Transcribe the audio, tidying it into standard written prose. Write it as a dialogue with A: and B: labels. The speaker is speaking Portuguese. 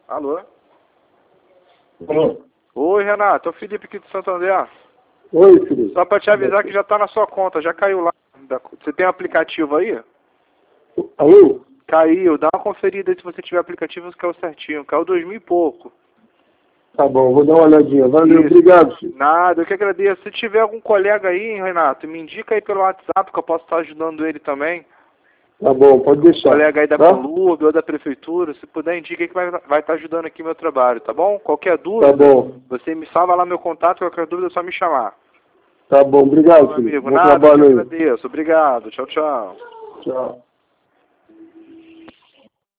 A: Alô?
B: Alô?
A: Oi, Renato. É o Felipe aqui de Santander.
B: Oi, Felipe.
A: Só pra te avisar que já tá na sua conta, já caiu lá. Você tem um aplicativo aí?
B: Alô?
A: Caiu. Dá uma conferida aí se você tiver aplicativo, se caiu certinho. Caiu 2000 e pouco.
B: Tá bom, vou dar uma olhadinha. Valeu,
A: Isso.
B: obrigado, filho.
A: Nada, eu que agradeço. Se tiver algum colega aí, hein, Renato, me indica aí pelo WhatsApp que eu posso estar ajudando ele também.
B: Tá bom, pode deixar.
A: Colega aí da
B: Tá?
A: Colúrbio ou da Prefeitura, se puder, indica aí que vai estar ajudando aqui meu trabalho, tá bom? Qualquer
B: Tá
A: dúvida,
B: bom.
A: você me salva lá meu contato, qualquer dúvida é só me chamar.
B: Tá bom, obrigado,
A: Meu
B: Felipe.
A: amigo,
B: Bom
A: nada, eu que
B: trabalho aí.
A: agradeço. Obrigado. Tchau, tchau.
B: Tchau.